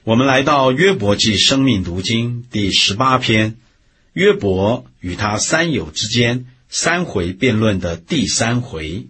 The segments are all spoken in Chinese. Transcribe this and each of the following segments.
我们来到约伯记生命读经第18篇，约伯与他三友之间3回辩论的第3回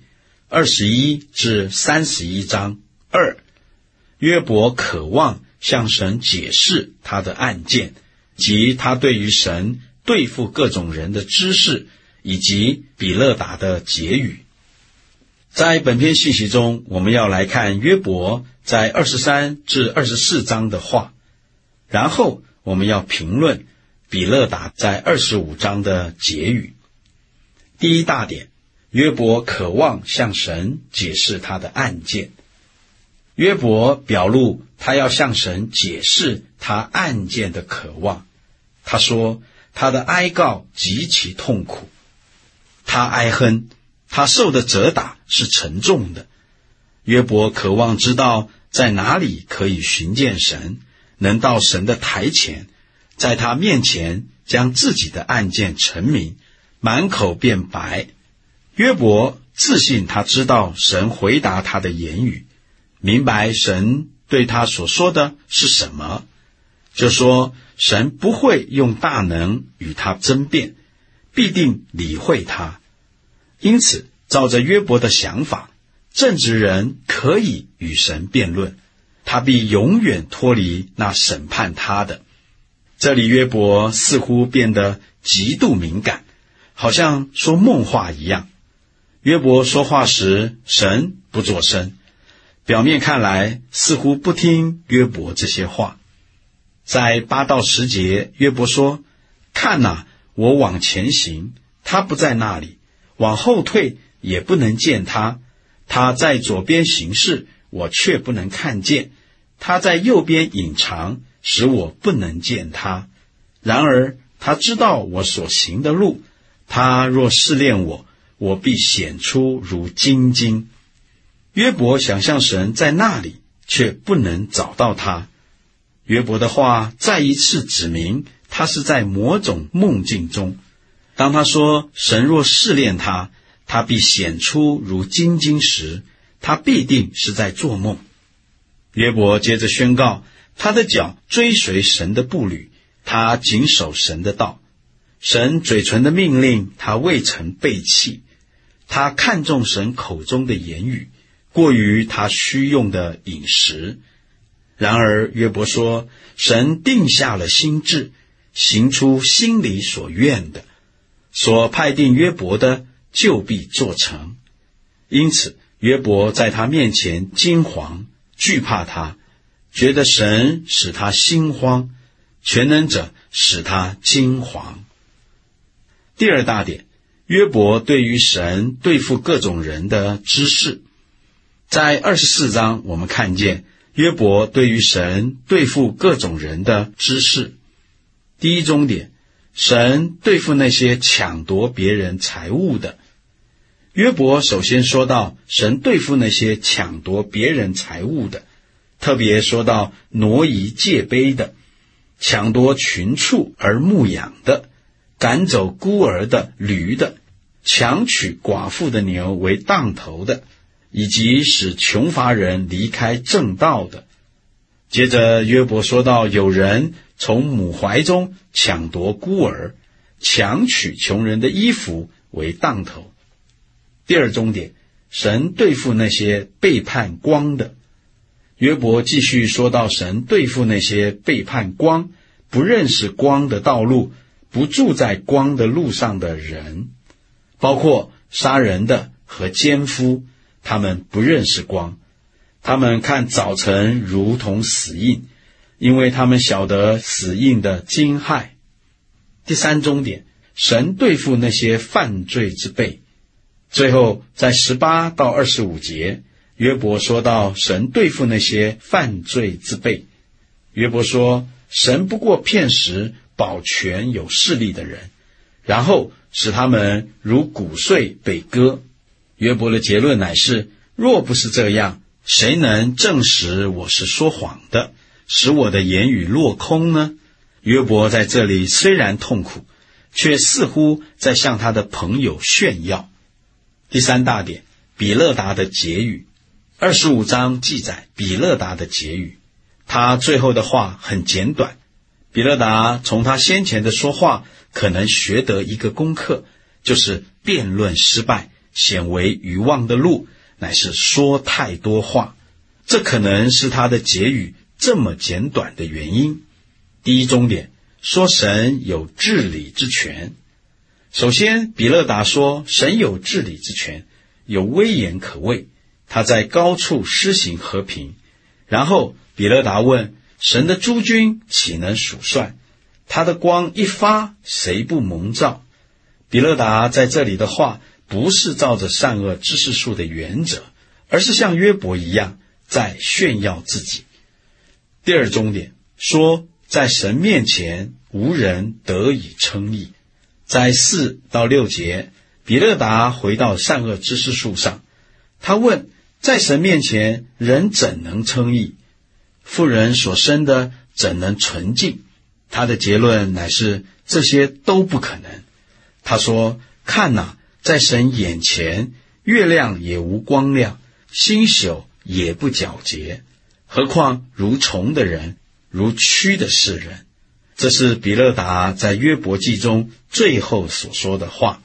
，21至31章2。约伯渴望向神解释他的案件，及他对于神对付各种人的知识，以及比勒达的结语。在本篇信息中，我们要来看约伯在23至24章的话，然后我们要评论比勒达在25章的结语。第一大点，约伯渴望向神解释他的案件。约伯表露他要向神解释他案件的渴望。他说他的哀告极其痛苦，他哀哼，他受的责打是沉重的。约伯渴望知道在哪里可以寻见神，能到神的台前，在他面前将自己的案件陈明，满口辩白。约伯自信他知道神回答他的言语，明白神对他所说的是什么，就说神不会用大能与他争辩，必定理会他。因此照着约伯的想法，正直人可以与神辩论，他必永远脱离那审判他的。这里约伯似乎变得极度敏感，好像说梦话一样。约伯说话时，神不作声，表面看来似乎不听约伯这些话。在8到10节，约伯说，看哪，我往前行，他不在那里，往后退也不能见他。他在左边行事，我却不能看见；他在右边隐藏，使我不能见他。然而他知道我所行的路，他若试炼我，我必显出如金晶。约伯想象神在那里，却不能找到他。约伯的话再一次指明他是在某种梦境中。当他说神若试炼他，他必显出如金晶时，他必定是在做梦。约伯接着宣告，他的脚追随神的步履，他谨守神的道。神嘴唇的命令他未曾背弃，他看重神口中的言语，过于他需用的饮食。然而约伯说，神定下了心志，行出心里所愿的，所派定约伯的就必做成。因此约伯在他面前惊惶，惧怕他，觉得神使他心慌，全能者使他惊惶。第二大点，约伯对于神对付各种人的知识。在24章我们看见约伯对于神对付各种人的知识。第一中点，神对付那些抢夺别人财物的。约伯首先说到神对付那些抢夺别人财物的，特别说到挪移界碑的，抢夺群畜而牧养的，赶走孤儿的驴的，强取寡妇的牛为当头的，以及使穷乏人离开正道的。接着约伯说到有人从母怀中抢夺孤儿，强取穷人的衣服为当头。第二中点，神对付那些背叛光的。约伯继续说到神对付那些背叛光，不认识光的道路，不住在光的路上的人，包括杀人的和奸夫，他们不认识光，他们看早晨如同死印，因为他们晓得死印的惊骇。第三中点，神对付那些犯罪之辈。最后在18到25节，约伯说到神对付那些犯罪之辈。约伯说，神不过片时保全有势力的人，然后使他们如骨碎被割。约伯的结论乃是，若不是这样，谁能证实我是说谎的，使我的言语落空呢？约伯在这里虽然痛苦，却似乎在向他的朋友炫耀。第三大点，比勒达的结语。25章记载比勒达的结语。 他最后的话很简短。比勒达从他先前的说话可能学得一个功课，就是辩论失败，显为愚妄的路，乃是说太多话。这可能是他的结语这么简短的原因。第一重点，说神有治理之权。首先，比勒达说神有治理之权，有威严可畏，他在高处施行和平。然后比勒达问，神的诸军岂能数算？他的光一发，谁不蒙照？比勒达在这里的话不是照着善恶知识树的原则，而是像约伯一样在炫耀自己。第二重点，说在神面前无人得以称义。在4到6节，比勒达回到善恶知识树上，他问，在神面前人怎能称义？妇人所生的怎能纯净？他的结论乃是这些都不可能。他说，看哪，在神眼前月亮也无光亮，星宿也不皎洁，何况如虫的人，如蛆的世人。这是比勒达在约伯记中最后所说的话。